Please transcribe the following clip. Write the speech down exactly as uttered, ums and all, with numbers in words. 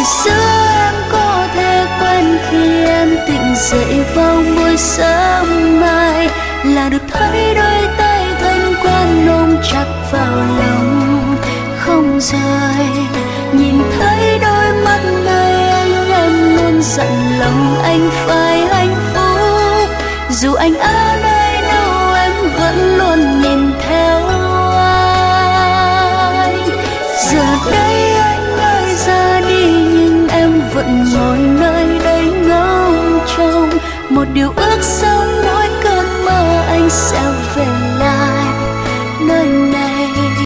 xưa em có thể quên khi em tỉnh dậy vào buổi sớm mai, là được thấy đôi tay thân quen ôm chặt vào lòng không rời, nhìn thấy đôi mắt nơi anh em luôn dặn lòng anh phải hạnh phúc dù anh ở nơi